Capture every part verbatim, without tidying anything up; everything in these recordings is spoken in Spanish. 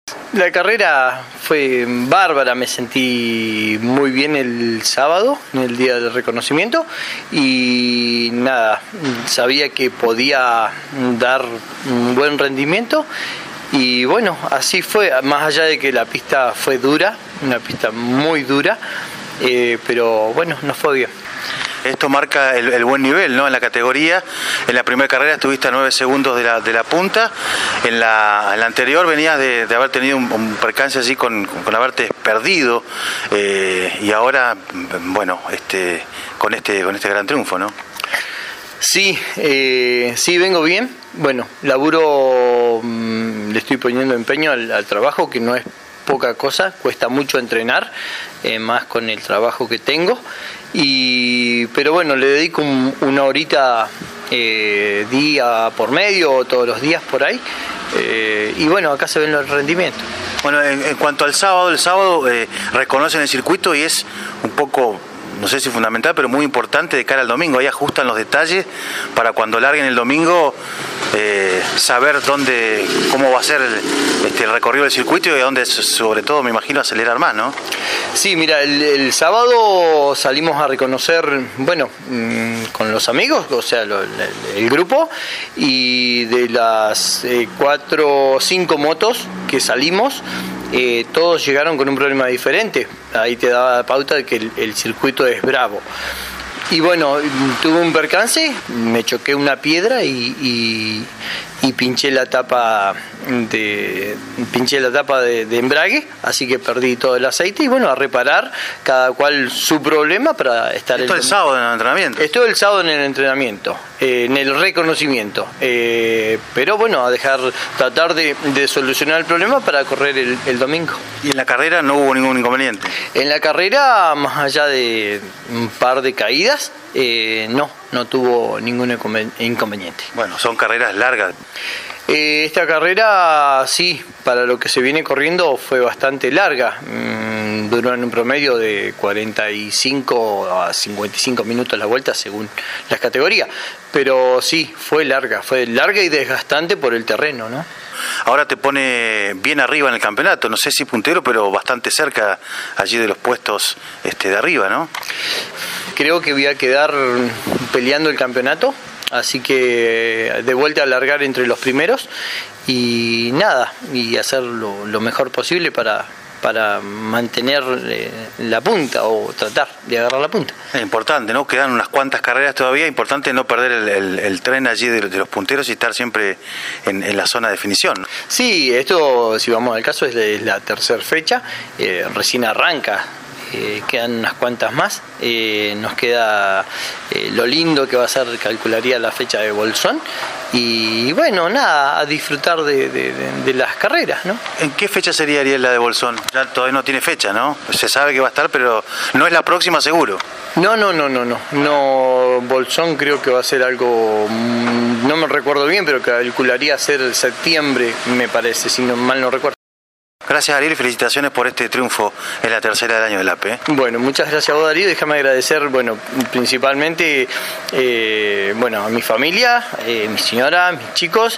La carrera fue bárbara, me sentí muy bien el sábado, en el día del reconocimiento, y nada, sabía que podía dar un buen rendimiento, y bueno, así fue, más allá de que la pista fue dura, una pista muy dura, eh, pero bueno, nos fue bien. Esto marca el, el buen nivel, ¿no? En la categoría. En la primera carrera estuviste a nueve segundos de la, de la punta. En la, en la anterior venías de, de haber tenido un, un percance así con, con haberte perdido. Eh, y ahora, bueno, este, con este, con este gran triunfo, ¿no? Sí, eh, sí, vengo bien. Bueno, laburo, mmm, le estoy poniendo empeño al, al trabajo, que no es poca cosa, cuesta mucho entrenar, eh, más con el trabajo que tengo, y pero bueno, le dedico un, una horita eh, día por medio, todos los días por ahí, eh, y bueno, acá se ven los rendimientos. Bueno, en, en cuanto al sábado, el sábado eh, reconocen el circuito y es un poco, no sé si fundamental, pero muy importante de cara al domingo. Ahí ajustan los detalles para cuando larguen el domingo eh, saber dónde, cómo va a ser el, este, el recorrido del circuito y a dónde, sobre todo, me imagino, acelerar más, ¿no? Sí, mira, el, el sábado salimos a reconocer, bueno, mmm, con los amigos, o sea, lo, el, el grupo, y de las eh, cuatro o cinco motos que salimos, Eh, todos llegaron con un problema diferente. Ahí te daba pauta de que el, el circuito es bravo. Y bueno, tuve un percance, me choqué una piedra y, y, y pinché la tapa de pinché la tapa de, de embrague, así que perdí todo el aceite y bueno, a reparar cada cual su problema para estar. Esto el, el sábado en el entrenamiento. Esto el sábado en el entrenamiento, eh, en el reconocimiento, eh, pero bueno, a dejar, tratar de, de solucionar el problema para correr el, el domingo. ¿Y en la carrera no hubo ningún inconveniente? En la carrera, más allá de un par de caídas, eh, no, no tuvo ningún inconveniente. Bueno, son carreras largas. Eh, esta carrera, sí, para lo que se viene corriendo fue bastante larga. Mm, duró en un promedio de cuarenta y cinco a cincuenta y cinco minutos la vuelta según las categorías. Pero sí, fue larga, fue larga y desgastante por el terreno, ¿no? Ahora te pone bien arriba en el campeonato, no sé si puntero, pero bastante cerca allí de los puestos este, de arriba, ¿no? Creo que voy a quedar peleando el campeonato, así que de vuelta a largar entre los primeros y nada, y hacer lo, lo mejor posible para, para mantener eh, la punta o tratar de agarrar la punta. Es importante, ¿no? Quedan unas cuantas carreras todavía, importante no perder el, el, el tren allí de, de los punteros y estar siempre en, en la zona de definición. Sí, esto, si vamos al caso, es, de, es la tercera fecha, eh, recién arranca. Eh, quedan unas cuantas más, eh, nos queda eh, lo lindo que va a ser, calcularía la fecha de Bolsón, y bueno, nada, a disfrutar de, de, de, de las carreras, ¿no? ¿En qué fecha sería, Ariel, la de Bolsón? Ya todavía no tiene fecha, ¿no? Se sabe que va a estar, pero no es la próxima seguro. No, no, no, no, no, no, Bolsón creo que va a ser algo, no me recuerdo bien, pero calcularía ser septiembre, me parece, si no, mal no recuerdo. Gracias, Ariel, y felicitaciones por este triunfo en la tercera del año del A P E. Bueno, muchas gracias a vos, Darío. Déjame agradecer, bueno, principalmente eh, bueno, a mi familia, eh, mi señora, mis chicos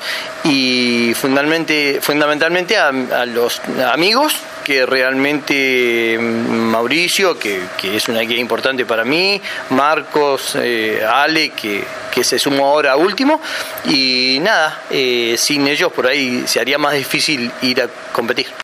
y fundamentalmente, fundamentalmente a, a los amigos que realmente Mauricio, que, que es una guía importante para mí, Marcos, eh, Ale, que, que se sumó ahora último, y nada, eh, sin ellos por ahí se haría más difícil ir a competir.